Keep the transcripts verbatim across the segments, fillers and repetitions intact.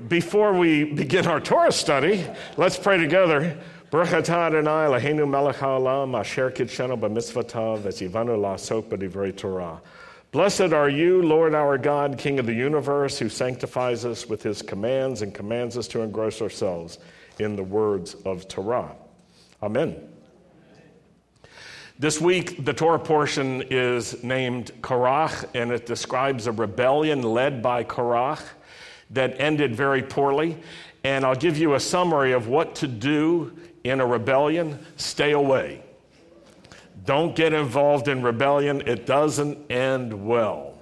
before we begin our Torah study, let's pray together. Baruch atah Adonai Eloheinu melech haolam asher kidshenu b'mitzvotav v'tzivanu la'asok b'divrei Torah. Blessed are you, Lord our God, King of the universe, who sanctifies us with his commands and commands us to engross ourselves in the words of Torah. Amen. This week, the Torah portion is named Korach, and it describes a rebellion led by Korach that ended very poorly. And I'll give you a summary of what to do in a rebellion. Stay away. Don't get involved in rebellion. It doesn't end well.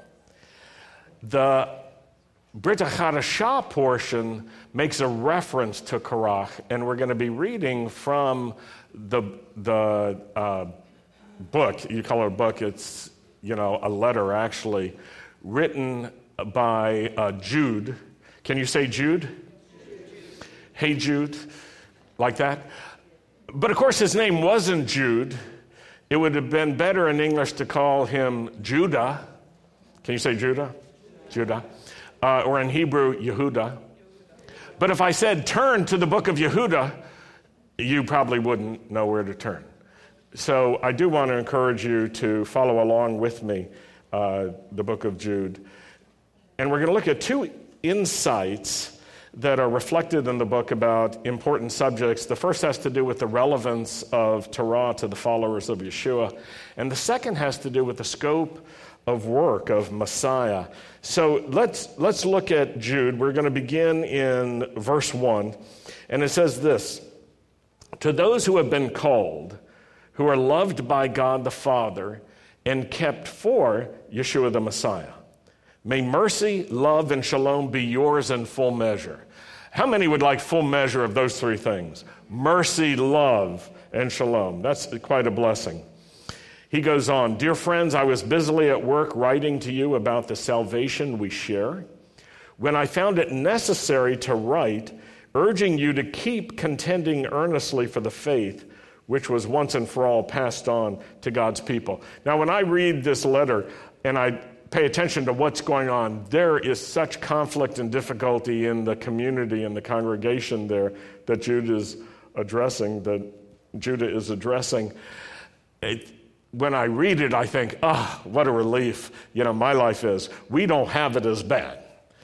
The Brit HaChadashah portion makes a reference to Korach, and we're going to be reading from the the uh, book. You call it a book. It's, you know, a letter, actually, written by uh, Jude. Can you say Jude? Jude? Hey, Jude, like that? But, of course, his name wasn't Jude. It would have been better in English to call him Judah. Can you say Judah? Judah. Uh, or in Hebrew, Yehudah. But if I said turn to the book of Yehudah, you probably wouldn't know where to turn. So I do want to encourage you to follow along with me, uh, the book of Jude. And we're going to look at two insights that are reflected in the book about important subjects. The first has to do with the relevance of Torah to the followers of Yeshua, and the second has to do with the scope of work of Messiah. So let's let's look at Jude. We're going to begin in verse one, and it says this: "To those who have been called, who are loved by God the Father and kept for Yeshua the Messiah, may mercy, love, and shalom be yours in full measure." How many would like full measure of those three things? Mercy, love, and shalom. That's quite a blessing. He goes on, "Dear friends, I was busily at work writing to you about the salvation we share, when I found it necessary to write, urging you to keep contending earnestly for the faith which was once and for all passed on to God's people." Now, when I read this letter and I pay attention to what's going on, there is such conflict and difficulty in the community and the congregation there that Jude is addressing, that Judah is addressing. It, when I read it, I think, ah, oh, what a relief, you know, my life is. We don't have it as bad.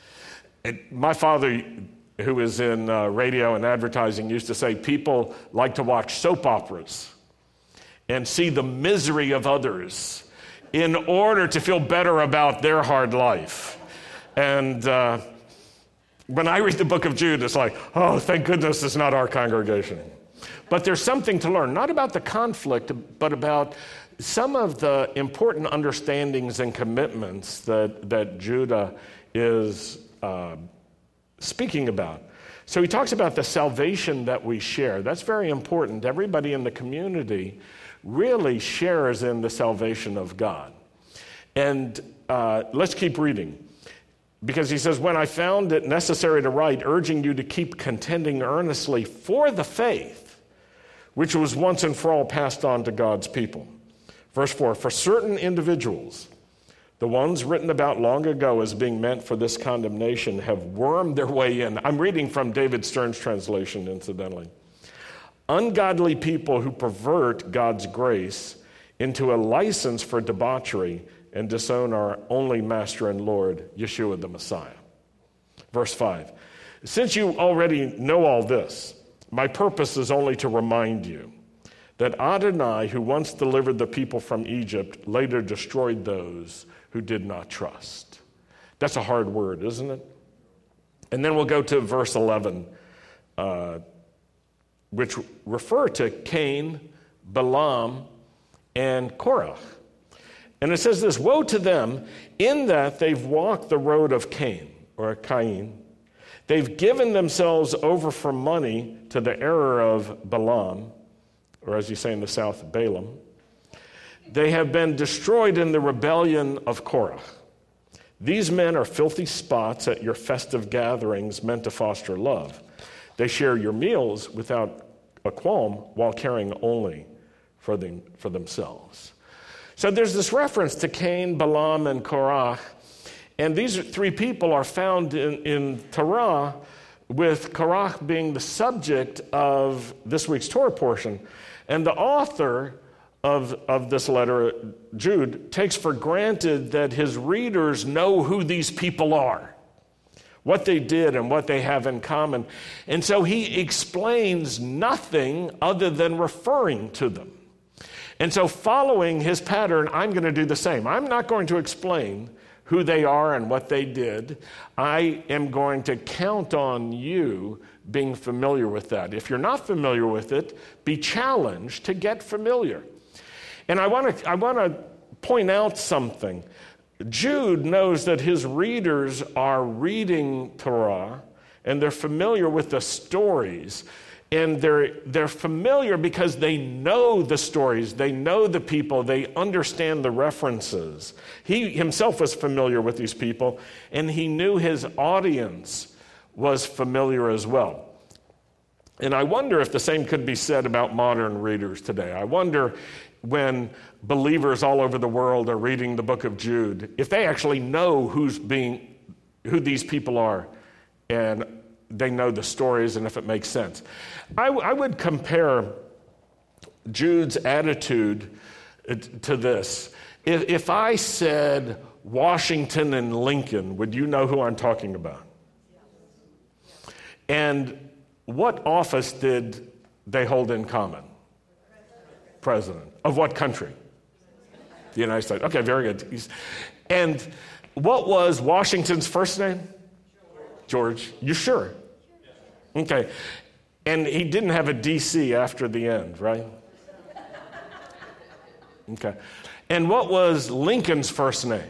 It, my father, who is in uh, radio and advertising, used to say people like to watch soap operas and see the misery of others in order to feel better about their hard life. And uh, when I read the book of Jude, it's like, oh, thank goodness it's not our congregation. But there's something to learn, not about the conflict, but about some of the important understandings and commitments that, that Judah is uh, speaking about. So he talks about the salvation that we share. That's very important. Everybody in the community really shares in the salvation of God. And uh, let's keep reading. Because he says, "When I found it necessary to write, urging you to keep contending earnestly for the faith, which was once and for all passed on to God's people." Verse four, "For certain individuals, the ones written about long ago as being meant for this condemnation, have wormed their way in." I'm reading from David Stern's translation, incidentally. "Ungodly people who pervert God's grace into a license for debauchery and disown our only Master and Lord, Yeshua the Messiah." Verse five, "Since you already know all this, my purpose is only to remind you that Adonai, who once delivered the people from Egypt, later destroyed those who did not trust." That's a hard word, isn't it? And then we'll go to verse eleven, uh, which refer to Cain, Balaam, and Korah. And it says this: "Woe to them in that they've walked the road of Cain," or Cain. "They've given themselves over for money to the error of Balaam," or as you say in the South, Balaam. "They have been destroyed in the rebellion of Korah. These men are filthy spots at your festive gatherings meant to foster love. They share your meals without a qualm while caring only for them, for themselves." So there's this reference to Cain, Balaam, and Korah. And these three people are found in, in Torah with Korach being the subject of this week's Torah portion. And the author of, of this letter, Jude, takes for granted that his readers know who these people are, what they did and what they have in common. And so he explains nothing other than referring to them. And so following his pattern, I'm going to do the same. I'm not going to explain who they are and what they did. I am going to count on you being familiar with that. If you're not familiar with it, be challenged to get familiar. And I want to I want to point out something. Jude knows that his readers are reading Torah and they're familiar with the stories. And they're, they're familiar because they know the stories, they know the people, they understand the references. He himself was familiar with these people, and he knew his audience was familiar as well. And I wonder if the same could be said about modern readers today. I wonder when believers all over the world are reading the book of Jude, if they actually know who's being, who these people are, and they know the stories and if it makes sense. I, w- I would compare Jude's attitude to this. If, if I said Washington and Lincoln, would you know who I'm talking about? And what office did they hold in common? President. Of what country? The United States. Okay, very good. He's, and what was Washington's first name? George. You sure? Okay. And he didn't have a D C after the end, right? Okay. And what was Lincoln's first name?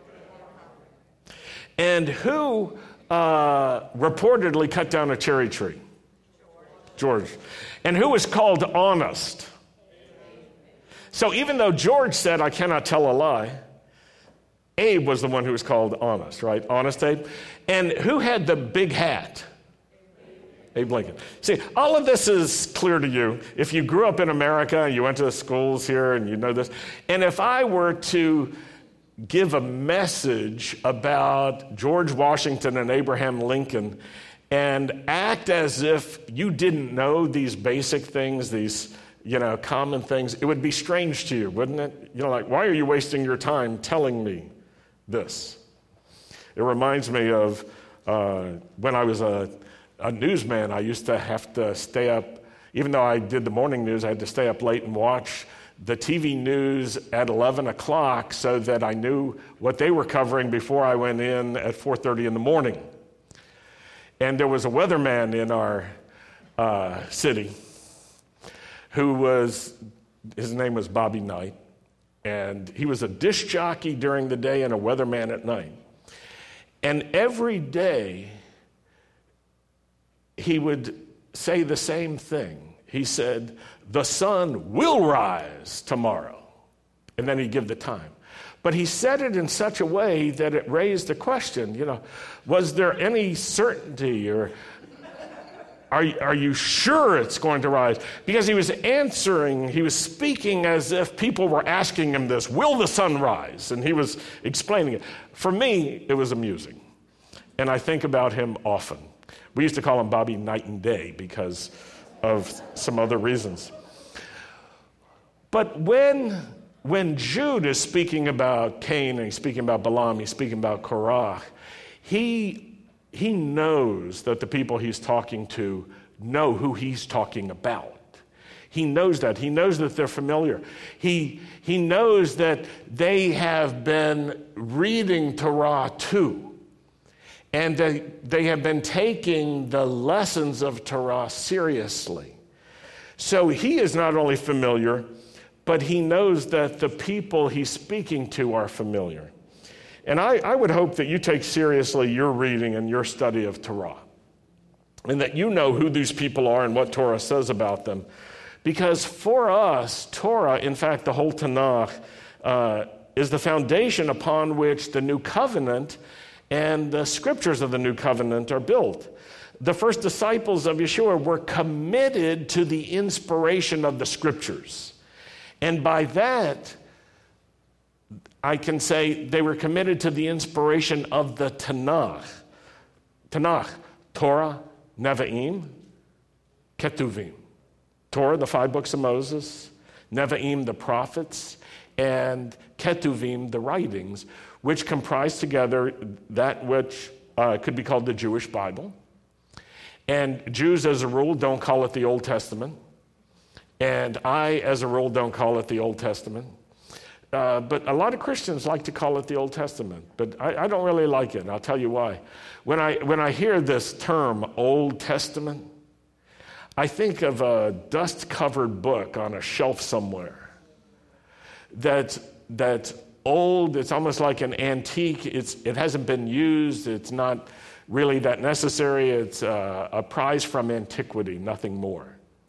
And who uh, reportedly cut down a cherry tree? George. And who was called honest? So even though George said, I cannot tell a lie, Abe was the one who was called honest, right? Honest Abe. And who had the big hat? Abe Lincoln. See, all of this is clear to you. If you grew up in America and you went to the schools here and you know this, and if I were to give a message about George Washington and Abraham Lincoln and act as if you didn't know these basic things, these, you know, common things, it would be strange to you, wouldn't it? You know, like, why are you wasting your time telling me this? It reminds me of uh, when I was a A newsman, I used to have to stay up, even though I did the morning news, I had to stay up late and watch the T V news at eleven o'clock so that I knew what they were covering before I went in at four thirty in the morning. And there was a weatherman in our uh, city who was, his name was Bobby Knight, and he was a disc jockey during the day and a weatherman at night. And every day, he would say the same thing. He said, the sun will rise tomorrow. And then he'd give the time. But he said it in such a way that it raised a question, you know, was there any certainty or are, are you sure it's going to rise? Because he was answering, he was speaking as if people were asking him this, will the sun rise? And he was explaining it. For me, it was amusing. And I think about him often. We used to call him Bobby Night and Day because of some other reasons. But when, when Jude is speaking about Cain and he's speaking about Balaam, he's speaking about Korah, he, he knows that the people he's talking to know who he's talking about. He knows that. He knows that they're familiar. He, he knows that they have been reading Torah too. And they, they have been taking the lessons of Torah seriously. So he is not only familiar, but he knows that the people he's speaking to are familiar. And I, I would hope that you take seriously your reading and your study of Torah, and that you know who these people are and what Torah says about them. Because for us, Torah, in fact, the whole Tanakh, uh, is the foundation upon which the New Covenant and the scriptures of the New Covenant are built. The first disciples of Yeshua were committed to the inspiration of the scriptures. And by that, I can say they were committed to the inspiration of the Tanakh. Tanakh, Torah, Nevi'im, Ketuvim. Torah, the five books of Moses, Nevi'im, the prophets, and Ketuvim, the writings, which comprise together that which uh, could be called the Jewish Bible. And Jews, as a rule, don't call it the Old Testament. And I, as a rule, don't call it the Old Testament. Uh, but a lot of Christians like to call it the Old Testament. But I, I don't really like it, and I'll tell you why. When I, when I hear this term, Old Testament, I think of a dust-covered book on a shelf somewhere. That, that old, it's almost like an antique. It's, it hasn't been used. It's not really that necessary. It's a, a prize from antiquity, nothing more.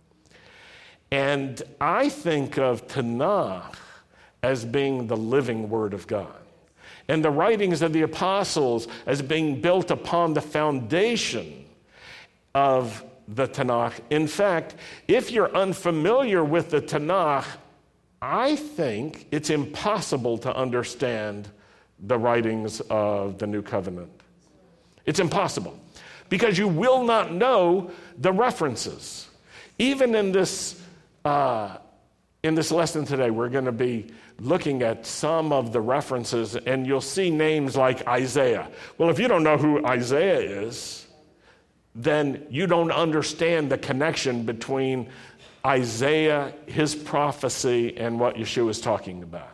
And I think of Tanakh as being the living Word of God, and the writings of the apostles as being built upon the foundation of the Tanakh. In fact, if you're unfamiliar with the Tanakh, I think it's impossible to understand the writings of the New Covenant. It's impossible, because you will not know the references. Even in this uh, in this lesson today, we're going to be looking at some of the references, and you'll see names like Isaiah. Well, if you don't know who Isaiah is, then you don't understand the connection between Isaiah, his prophecy, and what Yeshua is talking about.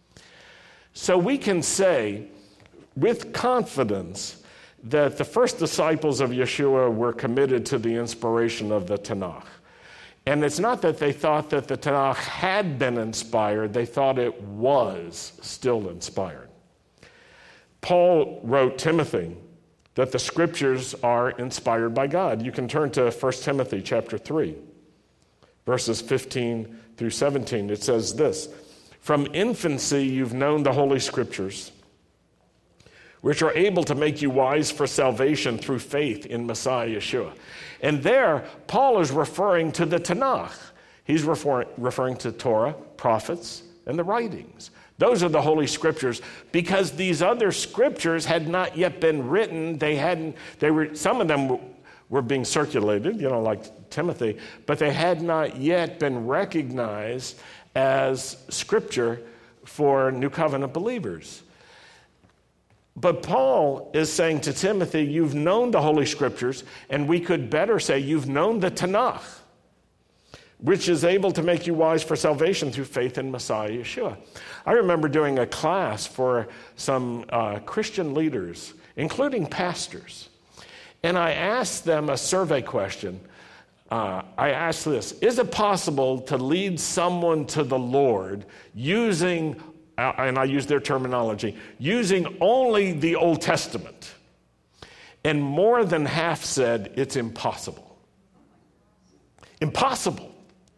So we can say with confidence that the first disciples of Yeshua were committed to the inspiration of the Tanakh. And it's not that they thought that the Tanakh had been inspired, they thought it was still inspired. Paul wrote Timothy that the scriptures are inspired by God. You can turn to First Timothy chapter three, verses fifteen through seventeen. It says this: "From infancy you've known the Holy Scriptures, which are able to make you wise for salvation through faith in Messiah Yeshua." And there, Paul is referring to the Tanakh. He's refer- referring to Torah, prophets, and the writings. Those are the Holy Scriptures, because these other scriptures had not yet been written. They hadn't, they were, some of them were being circulated, you know, like Timothy, but they had not yet been recognized as Scripture for New Covenant believers. But Paul is saying to Timothy, you've known the Holy Scriptures, and we could better say you've known the Tanakh, which is able to make you wise for salvation through faith in Messiah Yeshua. I remember doing a class for some uh, Christian leaders, including pastors, and I asked them a survey question. Uh, I asked this: is it possible to lead someone to the Lord using, and I use their terminology, using only the Old Testament? And more than half said it's impossible. Impossible.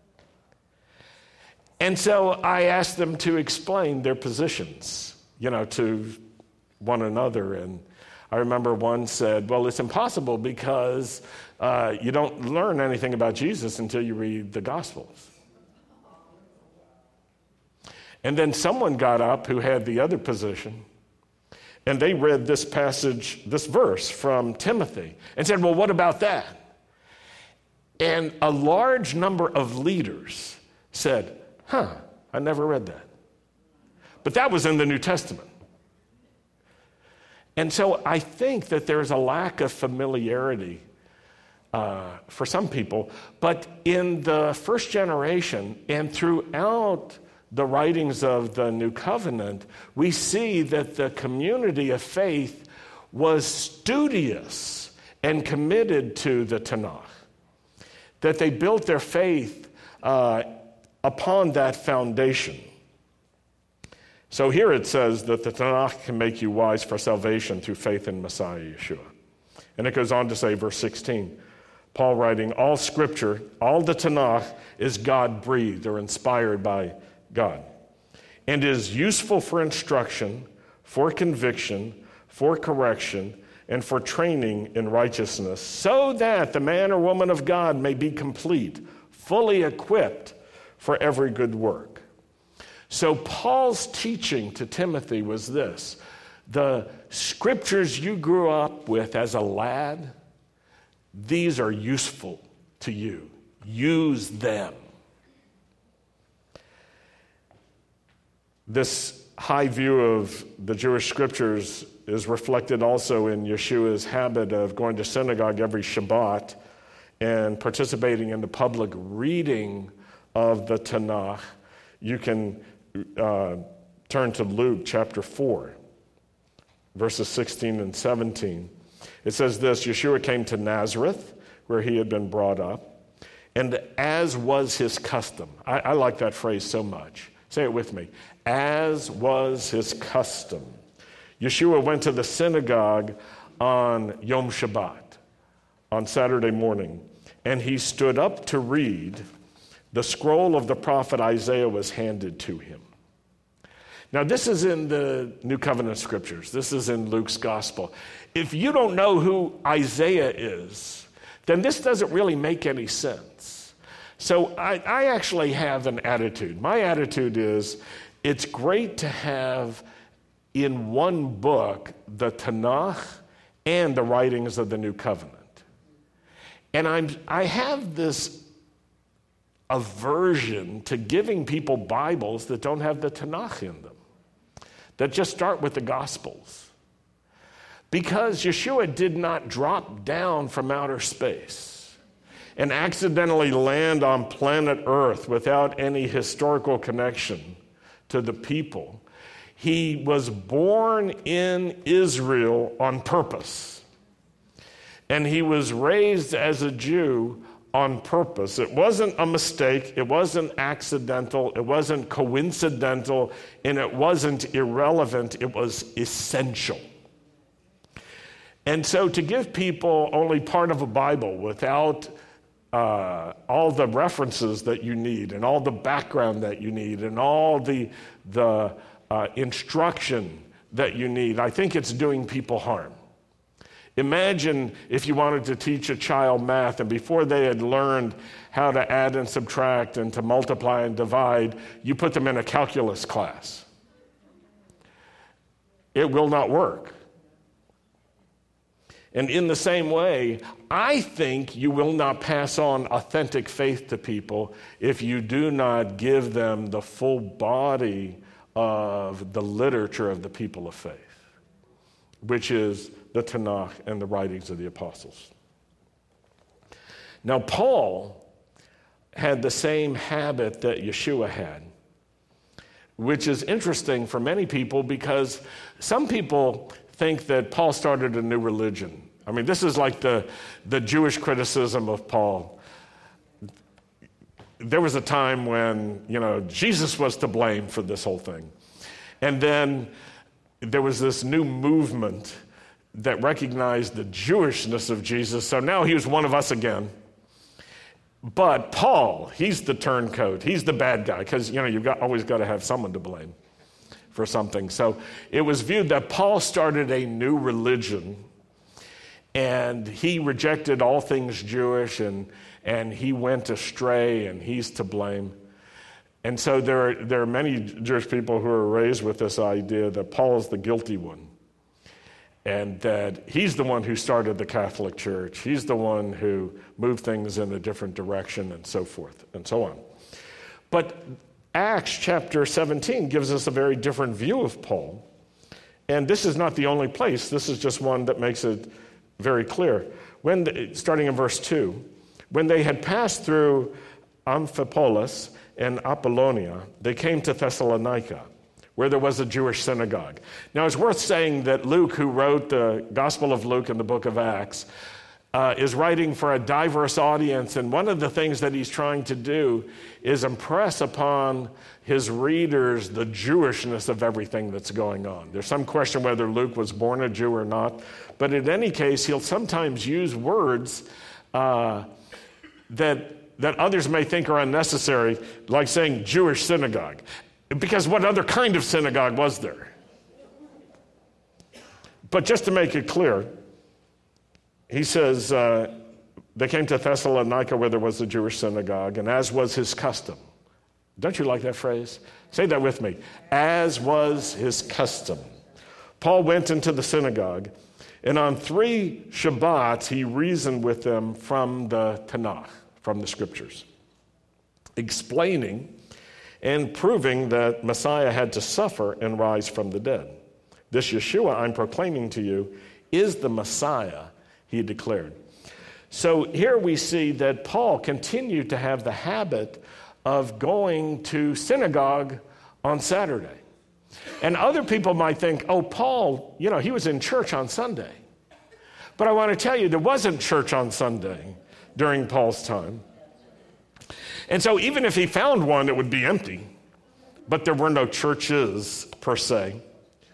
And so I asked them to explain their positions, you know, to one another. And I remember one said, well, it's impossible because uh, you don't learn anything about Jesus until you read the Gospels. And then someone got up who had the other position, and they read this passage, this verse from Timothy, and said, well, what about that? And a large number of leaders said, huh, I never read that. But that was in the New Testament. And so I think that there's a lack of familiarity uh, for some people, but in the first generation and throughout the writings of the New Covenant, we see that the community of faith was studious and committed to the Tanakh, that they built their faith uh, upon that foundation. So here it says that the Tanakh can make you wise for salvation through faith in Messiah Yeshua. And it goes on to say, verse sixteen, Paul writing, all scripture, all the Tanakh is God-breathed or inspired by God, and is useful for instruction, for conviction, for correction, and for training in righteousness, so that the man or woman of God may be complete, fully equipped for every good work. So Paul's teaching to Timothy was this: the scriptures you grew up with as a lad, These are useful to you. Use them. This high view of the Jewish scriptures is reflected also in Yeshua's habit of going to synagogue every Shabbat and participating in the public reading of the Tanakh. You can uh, turn to Luke chapter four, verses sixteen and seventeen. It says this: Yeshua came to Nazareth, where he had been brought up, and as was his custom. I, I like that phrase so much. Say it with me. As was his custom. Yeshua went to the synagogue on Yom Shabbat, on Saturday morning, and he stood up to read. The scroll of the prophet Isaiah was handed to him. Now, this is in the New Covenant scriptures. This is in Luke's gospel. If you don't know who Isaiah is, then this doesn't really make any sense. So I, I actually have an attitude. My attitude is it's great to have in one book the Tanakh and the writings of the New Covenant. And I'm, I have this aversion to giving people Bibles that don't have the Tanakh in them, that just start with the Gospels. Because Yeshua did not drop down from outer space and accidentally land on planet Earth without any historical connection to the people. He was born in Israel on purpose. And he was raised as a Jew on purpose. It wasn't a mistake, it wasn't accidental, it wasn't coincidental, and it wasn't irrelevant, it was essential. And so to give people only part of a Bible without uh, all the references that you need and all the background that you need and all the, the uh, instruction that you need, I think it's doing people harm. Imagine if you wanted to teach a child math and before they had learned how to add and subtract and to multiply and divide, you put them in a calculus class. It will not work. And in the same way, I think you will not pass on authentic faith to people if you do not give them the full body of the literature of the people of faith, which is the Tanakh and the writings of the apostles. Now, Paul had the same habit that Yeshua had, which is interesting for many people because some people think that Paul started a new religion. I mean, this is like the, the Jewish criticism of Paul. There was a time when, you know, Jesus was to blame for this whole thing. And then there was this new movement that recognized the Jewishness of Jesus, so now he was one of us again. But Paul, he's the turncoat, he's the bad guy, because, you know, you've got, always got to have someone to blame for something. So it was viewed that Paul started a new religion, and he rejected all things Jewish, and, and he went astray, and he's to blame. And so there are, there are many Jewish people who are raised with this idea that Paul is the guilty one, and that he's the one who started the Catholic Church. He's the one who moved things in a different direction and so forth and so on. But Acts chapter seventeen gives us a very different view of Paul. And this is not the only place. This is just one that makes it very clear. When the, starting in verse two, when they had passed through Amphipolis and Apollonia, they came to Thessalonica, where there was a Jewish synagogue. Now, it's worth saying that Luke, who wrote the Gospel of Luke and the book of Acts, uh, is writing for a diverse audience, and one of the things that he's trying to do is impress upon his readers the Jewishness of everything that's going on. There's some question whether Luke was born a Jew or not, but in any case, he'll sometimes use words uh, that, that others may think are unnecessary, like saying Jewish synagogue. Because what other kind of synagogue was there? But just to make it clear, he says, uh, they came to Thessalonica where there was a Jewish synagogue, and as was his custom. Don't you like that phrase? Say that with me. As was his custom. Paul went into the synagogue, And on three Shabbats, he reasoned with them from the Tanakh, from the scriptures, explaining and proving that Messiah had to suffer and rise from the dead. This Yeshua I'm proclaiming to you is the Messiah, he declared. So here we see that Paul continued to have the habit of going to synagogue on Saturday. And other people might think, oh, Paul, you know, he was in church on Sunday. But I want to tell you, there wasn't church on Sunday during Paul's time. And so even if he found one, it would be empty. But there were no churches per se.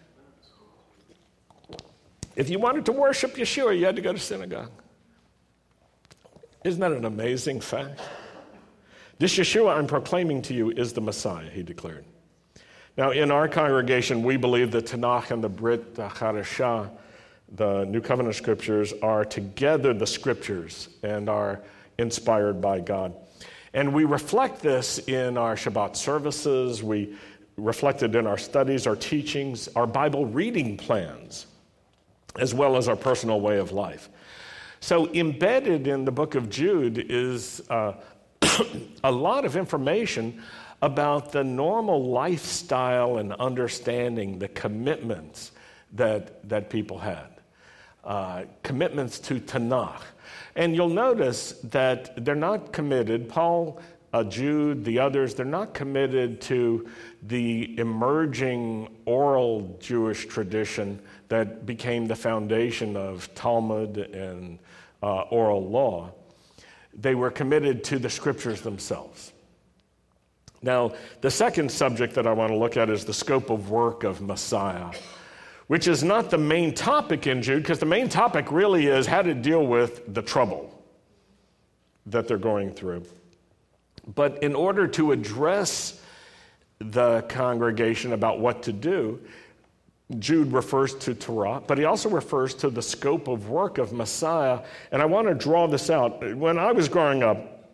If you wanted to worship Yeshua, you had to go to synagogue. Isn't that an amazing fact? This Yeshua I'm proclaiming to you is the Messiah, he declared. Now, in our congregation, we believe the Tanakh and the Brit Hadashah, the New Covenant Scriptures, are together the Scriptures and are inspired by God. And we reflect this in our Shabbat services. We reflect it in our studies, our teachings, our Bible reading plans, as well as our personal way of life. So embedded in the book of Jude is uh, a lot of information about the normal lifestyle and understanding, the commitments that, that people had, uh, commitments to Tanakh. And you'll notice that they're not committed, Paul, uh, Jude, the others, they're not committed to the emerging oral Jewish tradition that became the foundation of Talmud and uh, oral law. They were committed to the scriptures themselves. Now, the second subject that I want to look at is the scope of work of Messiah, which is not the main topic in Jude, because the main topic really is how to deal with the trouble that they're going through. But in order to address the congregation about what to do, Jude refers to Torah, but he also refers to the scope of work of Messiah. And I want to draw this out. When I was growing up,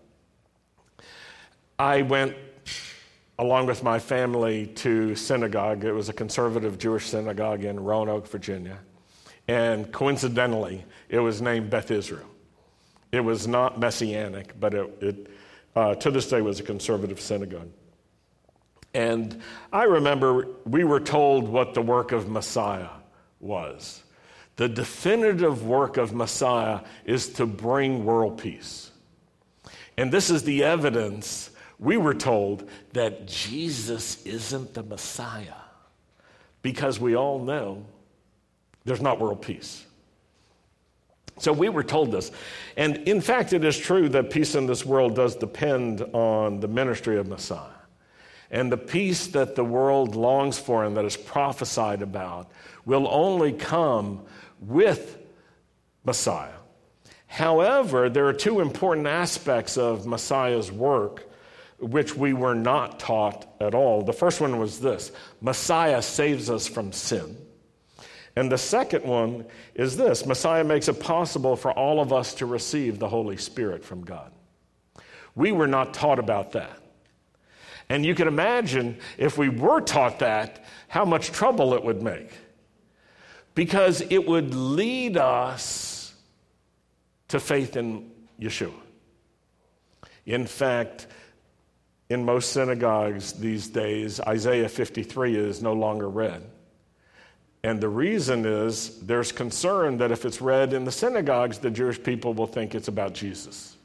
I went along with my family to synagogue. It was a conservative Jewish synagogue in Roanoke, Virginia. And coincidentally, it was named Beth Israel. It was not Messianic, but it, it uh, to this day was a conservative synagogue. And I remember we were told what the work of Messiah was. The definitive work of Messiah is to bring world peace. And this is the evidence. We were told that Jesus isn't the Messiah because we all know there's not world peace. So we were told this. And in fact, it is true that peace in this world does depend on the ministry of Messiah. And the peace that the world longs for and that is prophesied about will only come with Messiah. However, there are two important aspects of Messiah's work which we were not taught at all. The first one was this: Messiah saves us from sin. And the second one is this: Messiah makes it possible for all of us to receive the Holy Spirit from God. We were not taught about that. And you can imagine if we were taught that, how much trouble it would make. Because it would lead us to faith in Yeshua. In fact, in most synagogues these days, Isaiah fifty-three is no longer read. And the reason is there's concern that if it's read in the synagogues, the Jewish people will think it's about Jesus.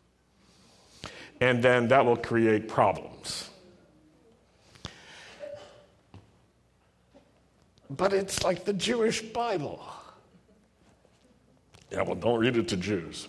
And then that will create problems. But it's like the Jewish Bible. Yeah, well, don't read it to Jews.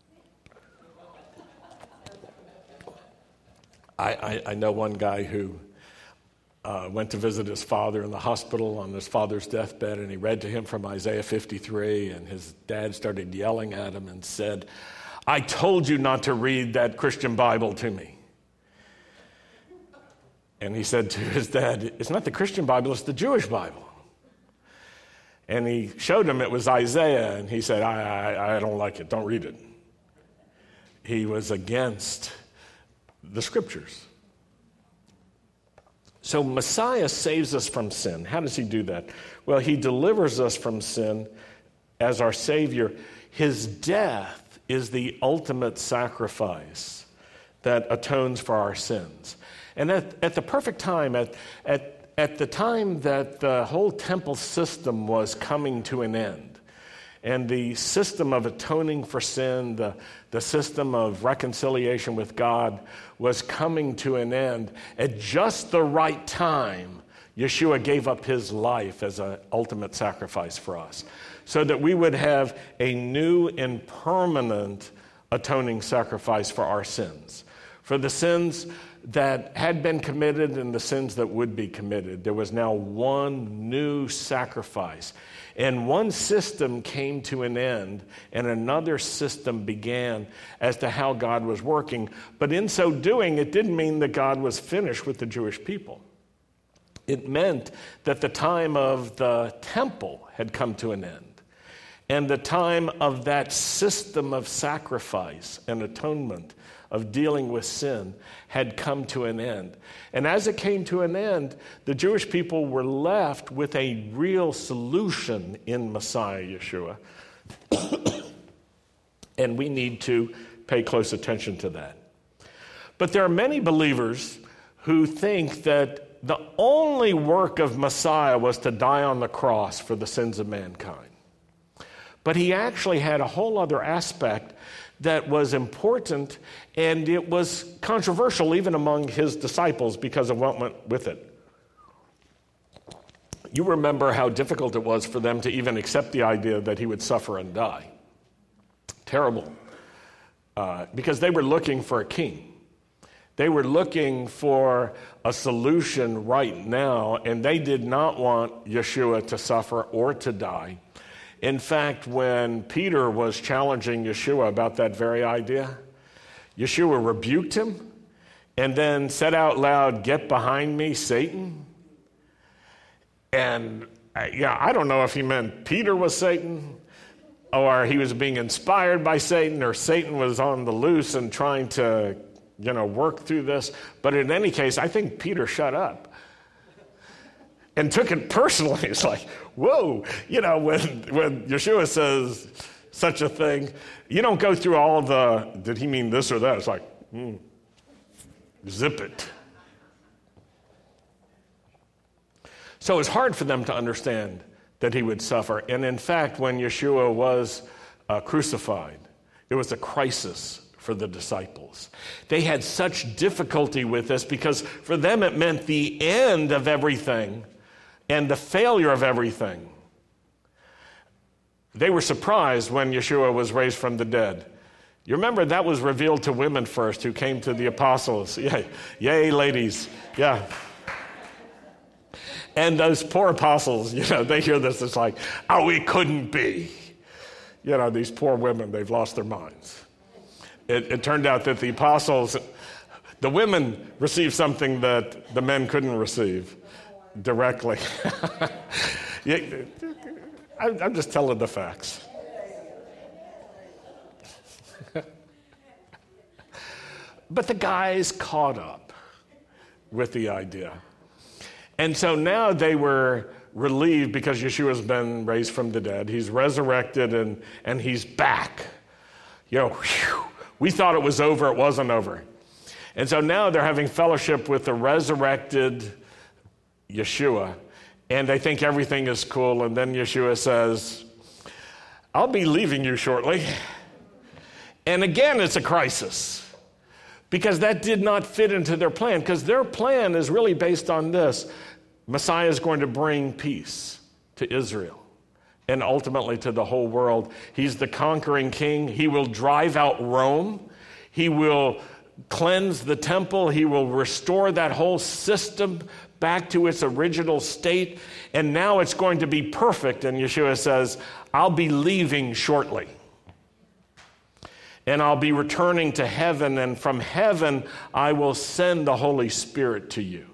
I, I, I know one guy who uh, went to visit his father in the hospital on his father's deathbed, and he read to him from Isaiah fifty-three, and his dad started yelling at him and said, "I told you not to read that Christian Bible to me." And he said to his dad, "It's not the Christian Bible, it's the Jewish Bible." And he showed him it was Isaiah, and he said, I, I, I don't like it, don't read it. He was against the scriptures. So Messiah saves us from sin. How does he do that? Well, he delivers us from sin as our Savior, his death is the ultimate sacrifice that atones for our sins. And at, at the perfect time, at, at, at the time that the whole temple system was coming to an end, and the system of atoning for sin, the, the system of reconciliation with God was coming to an end, at just the right time, Yeshua gave up his life as an ultimate sacrifice for us, so that we would have a new and permanent atoning sacrifice for our sins. For the sins that had been committed and the sins that would be committed, there was now one new sacrifice. And one system came to an end, and another system began as to how God was working. But in so doing, it didn't mean that God was finished with the Jewish people. It meant that the time of the temple had come to an end. And the time of that system of sacrifice and atonement, of dealing with sin, had come to an end. And as it came to an end, the Jewish people were left with a real solution in Messiah Yeshua. And we need to pay close attention to that. But there are many believers who think that the only work of Messiah was to die on the cross for the sins of mankind. But he actually had a whole other aspect that was important, and it was controversial even among his disciples because of what went with it. You remember how difficult it was for them to even accept the idea that he would suffer and die. Terrible. Uh, because they were looking for a king. They were looking for a solution right now, and they did not want Yeshua to suffer or to die. In fact, when Peter was challenging Yeshua about that very idea, Yeshua rebuked him and then said out loud, "Get behind me, Satan." And yeah, I don't know if he meant Peter was Satan, or he was being inspired by Satan, or Satan was on the loose and trying to, you know, work through this. But in any case, I think Peter shut up and took it personally. It's like, whoa, you know, when, when Yeshua says such a thing, you don't go through all the, did he mean this or that? It's like, mm, zip it. So it's hard for them to understand that he would suffer. And in fact, when Yeshua was uh, crucified, it was a crisis for the disciples. They had such difficulty with this because for them it meant the end of everything and the failure of everything. They were surprised when Yeshua was raised from the dead. You remember that was revealed to women first who came to the apostles. Yay, yay, ladies. Yeah. And those poor apostles, you know, they hear this, it's like, oh, it couldn't be. You know, these poor women, they've lost their minds. It, it turned out that the apostles, the women received something that the men couldn't receive directly. Yeah, I'm just telling the facts. But the guys caught up with the idea. And so now they were relieved because Yeshua's been raised from the dead. He's resurrected and, and he's back. You know, whew, we thought it was over. It wasn't over. And so now they're having fellowship with the resurrected Yeshua, and they think everything is cool. And then Yeshua says, I'll be leaving you shortly. And again, it's a crisis because that did not fit into their plan, because their plan is really based on this. Messiah is going to bring peace to Israel and ultimately to the whole world. He's the conquering king. He will drive out Rome. He will cleanse the temple. He will restore that whole system back to its original state. And now it's going to be perfect. And Yeshua says, I'll be leaving shortly. And I'll be returning to heaven. And from heaven, I will send the Holy Spirit to you.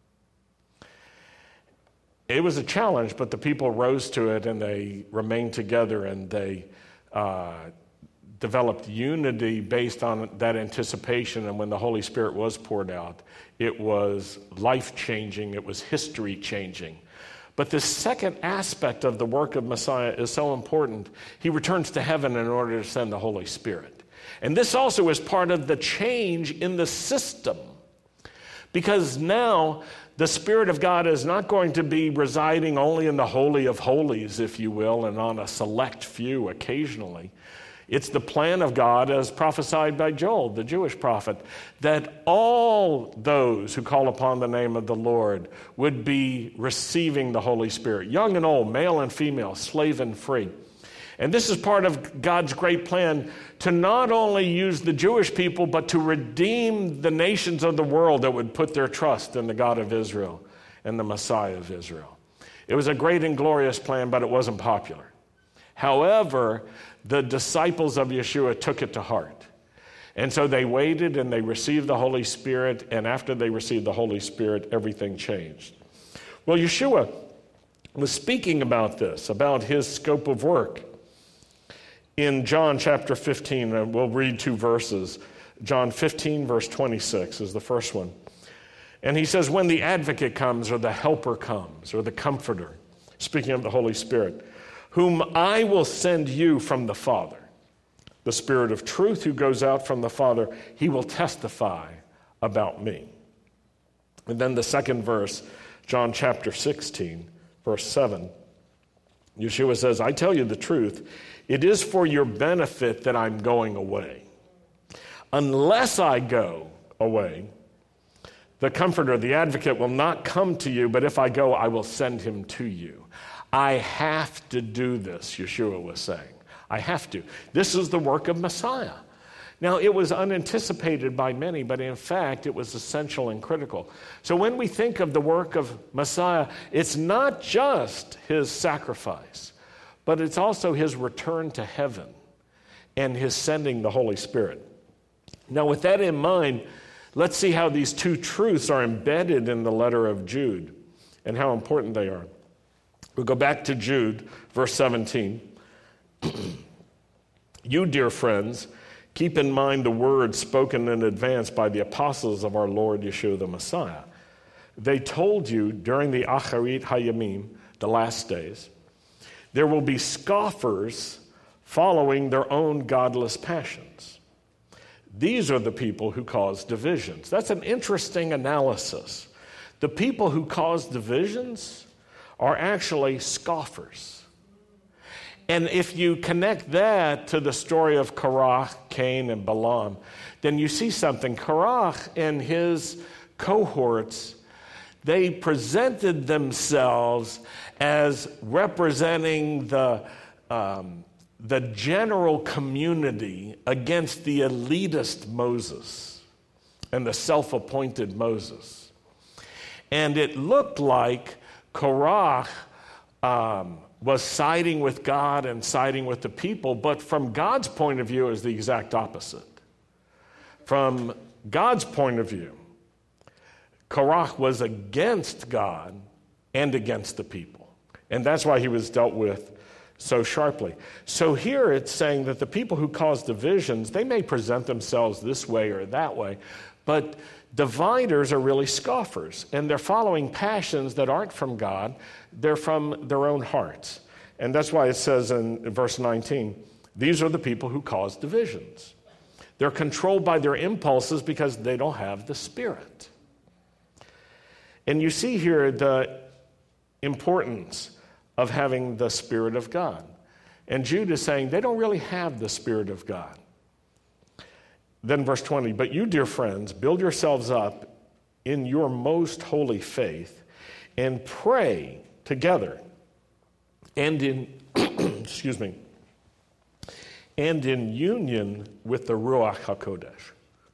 It was a challenge, but the people rose to it and they remained together and they uh, developed unity based on that anticipation. And when the Holy Spirit was poured out, it was life-changing, it was history-changing. But the second aspect of the work of Messiah is so important. He returns to heaven in order to send the Holy Spirit. And this also is part of the change in the system. Because now the Spirit of God is not going to be residing only in the Holy of Holies, if you will, and on a select few occasionally. It's the plan of God, as prophesied by Joel, the Jewish prophet, that all those who call upon the name of the Lord would be receiving the Holy Spirit, young and old, male and female, slave and free. And this is part of God's great plan to not only use the Jewish people, but to redeem the nations of the world that would put their trust in the God of Israel and the Messiah of Israel. It was a great and glorious plan, but it wasn't popular. However, the disciples of Yeshua took it to heart. And so they waited and they received the Holy Spirit, and after they received the Holy Spirit, everything changed. Well, Yeshua was speaking about this, about his scope of work. In John chapter fifteen, and we'll read two verses. John fifteen, verse twenty-six is the first one. And he says, when the advocate comes, or the helper comes, or the comforter, speaking of the Holy Spirit, whom I will send you from the Father, the Spirit of truth who goes out from the Father, he will testify about me. And then the second verse, John chapter sixteen, verse seven, Yeshua says, I tell you the truth, it is for your benefit that I'm going away. Unless I go away, the Comforter, the Advocate, will not come to you, but if I go, I will send him to you. I have to do this, Yeshua was saying. I have to. This is the work of Messiah. Now, it was unanticipated by many, but in fact, it was essential and critical. So when we think of the work of Messiah, it's not just his sacrifice, but it's also his return to heaven and his sending the Holy Spirit. Now, with that in mind, let's see how these two truths are embedded in the letter of Jude and how important they are. We'll go back to Jude, verse seventeen. You, dear friends, keep in mind the words spoken in advance by the apostles of our Lord Yeshua the Messiah. They told you during the Acharit Hayamim, the last days, there will be scoffers following their own godless passions. These are the people who cause divisions. That's an interesting analysis. The people who cause divisions are actually scoffers. And if you connect that to the story of Korach, Cain, and Balaam, then you see something. Korach and his cohorts, they presented themselves as representing the, um, the general community against the elitist Moses and the self-appointed Moses. And it looked like Korach um, was siding with God and siding with the people, but from God's point of view, it was the exact opposite. From God's point of view, Korach was against God and against the people. And that's why he was dealt with so sharply. So here it's saying that the people who cause divisions, they may present themselves this way or that way, but dividers are really scoffers, and they're following passions that aren't from God. They're from their own hearts. And that's why it says in verse nineteen, these are the people who cause divisions. They're controlled by their impulses because they don't have the Spirit. And you see here the importance of having the Spirit of God. And Jude is saying they don't really have the Spirit of God. Then verse twenty, but you, dear friends, build yourselves up in your most holy faith and pray together and in, excuse me, and in union with the Ruach HaKodesh.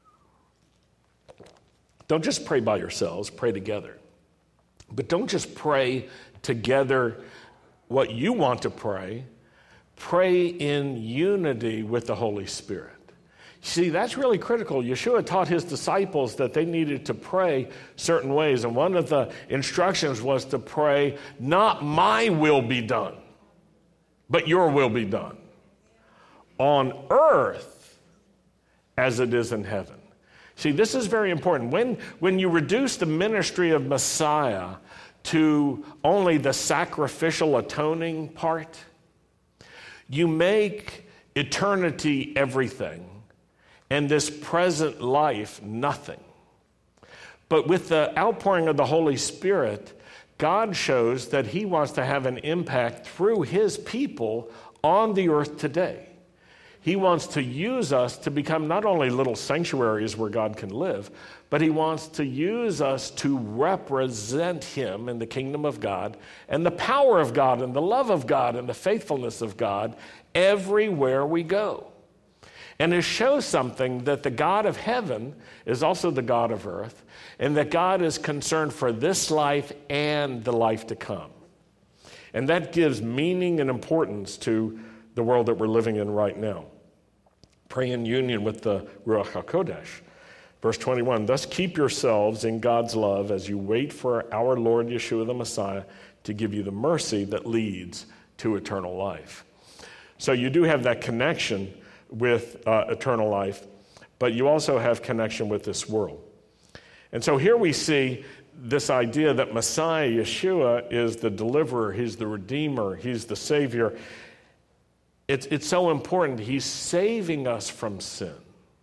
Don't just pray by yourselves, pray together. But don't just pray together what you want to pray. Pray in unity with the Holy Spirit. See, that's really critical. Yeshua taught his disciples that they needed to pray certain ways. And one of the instructions was to pray, not my will be done, but your will be done on earth as it is in heaven. See, this is very important. When, when you reduce the ministry of Messiah to only the sacrificial atoning part. You make eternity everything, and this present life nothing. But with the outpouring of the Holy Spirit, God shows that he wants to have an impact through his people on the earth today. He wants to use us to become not only little sanctuaries where God can live, but he wants to use us to represent him in the kingdom of God and the power of God and the love of God and the faithfulness of God everywhere we go. And it shows something that the God of heaven is also the God of earth, and that God is concerned for this life and the life to come. And that gives meaning and importance to the world that we're living in right now. Pray in union with the Ruach HaKodesh. Verse twenty-one, thus keep yourselves in God's love as you wait for our Lord Yeshua the Messiah to give you the mercy that leads to eternal life. So you do have that connection with uh, eternal life, but you also have connection with this world. And so here we see this idea that Messiah, Yeshua, is the deliverer, he's the redeemer, he's the savior. It's, it's so important. He's saving us from sin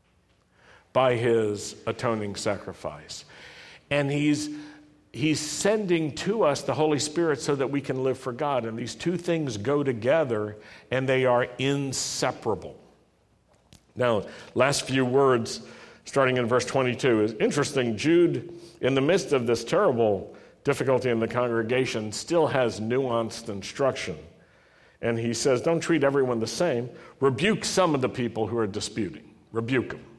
by his atoning sacrifice. And he's, he's sending to us the Holy Spirit so that we can live for God. And these two things go together, and they are inseparable. Now, last few words, starting in verse twenty-two, is interesting. Jude, in the midst of this terrible difficulty in the congregation, still has nuanced instruction. And he says, don't treat everyone the same. Rebuke some of the people who are disputing. Rebuke them.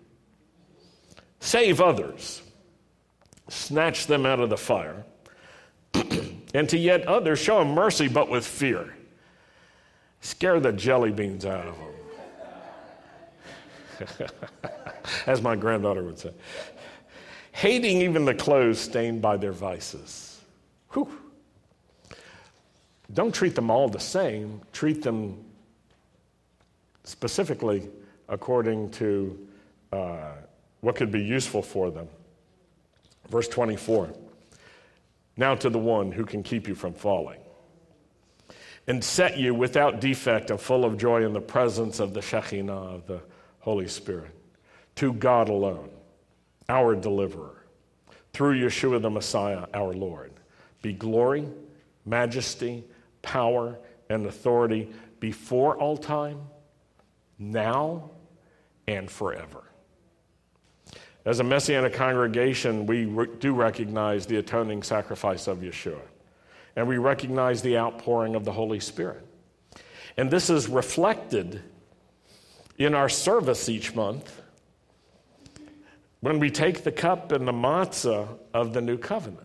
Save others. Snatch them out of the fire. And to yet others, show them mercy, but with fear. Scare the jelly beans out of them. As my granddaughter would say. Hating even the clothes stained by their vices. Whew. Don't treat them all the same. Treat them specifically according to uh, what could be useful for them. Verse twenty-four. Now to the one who can keep you from falling and set you without defect and full of joy in the presence of the Shekinah, of the Holy Spirit. To God alone, our deliverer, through Yeshua the Messiah, our Lord, be glory, majesty, power, and authority before all time, now, and forever. As a Messianic congregation, we re- do recognize the atoning sacrifice of Yeshua, and we recognize the outpouring of the Holy Spirit. And this is reflected in our service each month when we take the cup and the matzah of the new covenant.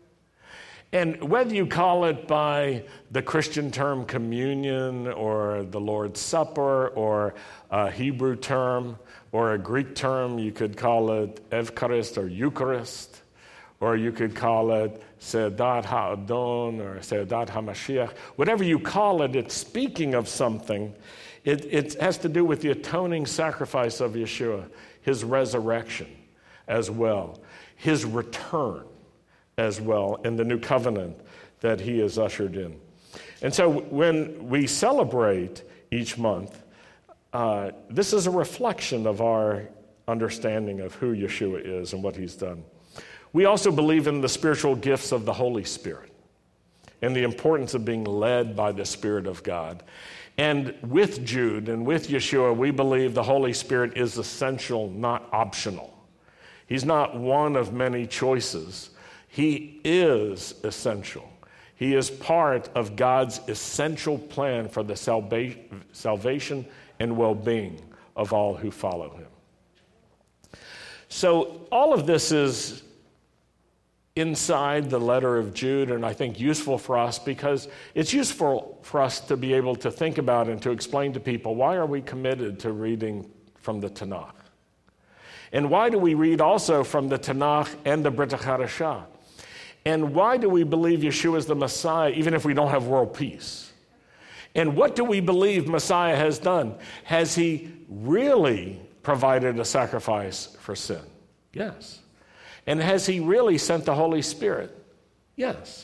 And whether you call it by the Christian term communion or the Lord's Supper or a Hebrew term or a Greek term, you could call it Evcharist or Eucharist, or you could call it Seudat HaAdon or Seudat HaMashiach. Whatever you call it, it's speaking of something. It, it has to do with the atoning sacrifice of Yeshua, his resurrection as well, his return as well, in the new covenant that he has ushered in. And so when we celebrate each month, uh, this is a reflection of our understanding of who Yeshua is and what he's done. We also believe in the spiritual gifts of the Holy Spirit and the importance of being led by the Spirit of God. And with Jude and with Yeshua, we believe the Holy Spirit is essential, not optional. He's not one of many choices. He is essential. He is part of God's essential plan for the salva- salvation and well-being of all who follow him. So all of this is inside the letter of Jude, and I think useful for us because it's useful for us to be able to think about and to explain to people, why are we committed to reading from the Tanakh? And why do we read also from the Tanakh and the Brit HaChadashah? And why do we believe Yeshua is the Messiah even if we don't have world peace? And what do we believe Messiah has done? Has he really provided a sacrifice for sin? Yes. And has he really sent the Holy Spirit? Yes.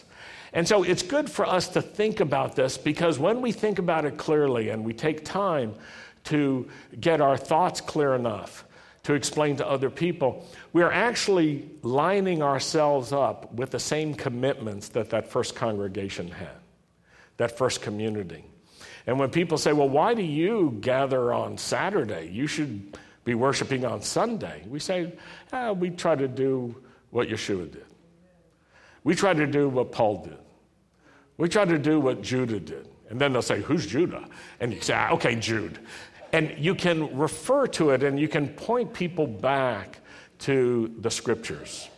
And so it's good for us to think about this, because when we think about it clearly and we take time to get our thoughts clear enough to explain to other people, we are actually lining ourselves up with the same commitments that that first congregation had, that first community. And when people say, well, why do you gather on Saturday? You should be worshiping on Sunday. We say, ah, we try to do what Yeshua did. We try to do what Paul did. We try to do what Judah did. And then they'll say, who's Judah? And you say, ah, okay, Jude. And you can refer to it and you can point people back to the scriptures.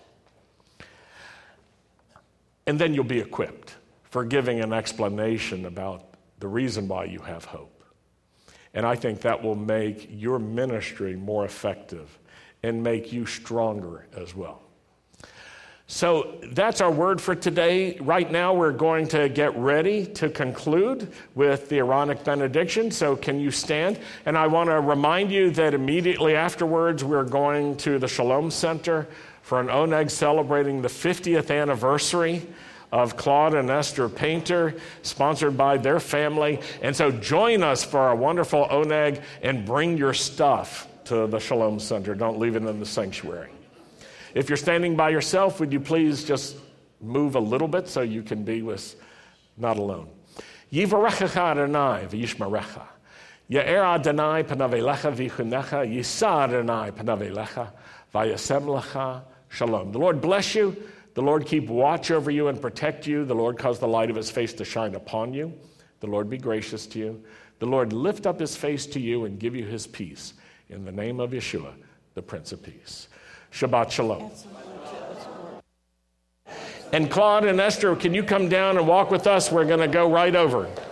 And then you'll be equipped for giving an explanation about the reason why you have hope. And I think that will make your ministry more effective and make you stronger as well. So that's our word for today. Right now we're going to get ready to conclude with the Aaronic benediction. So can you stand? And I want to remind you that immediately afterwards we're going to the Shalom Center for an Oneg celebrating the fiftieth anniversary of Claude and Esther Painter, sponsored by their family. And so join us for our wonderful Oneg and bring your stuff to the Shalom Center. Don't leave it in the sanctuary. If you're standing by yourself, would you please just move a little bit so you can be with, not alone. Yivarechecha Adonai v'yishmerecha. Ye'er Adonai panav elecha v'yichunecha. Yisa Adonai panav elecha v'yasem lecha shalom. The Lord bless you. The Lord keep watch over you and protect you. The Lord cause the light of his face to shine upon you. The Lord be gracious to you. The Lord lift up his face to you and give you his peace. In the name of Yeshua, the Prince of Peace. Shabbat Shalom. And Claude and Esther, can you come down and walk with us? We're going to go right over.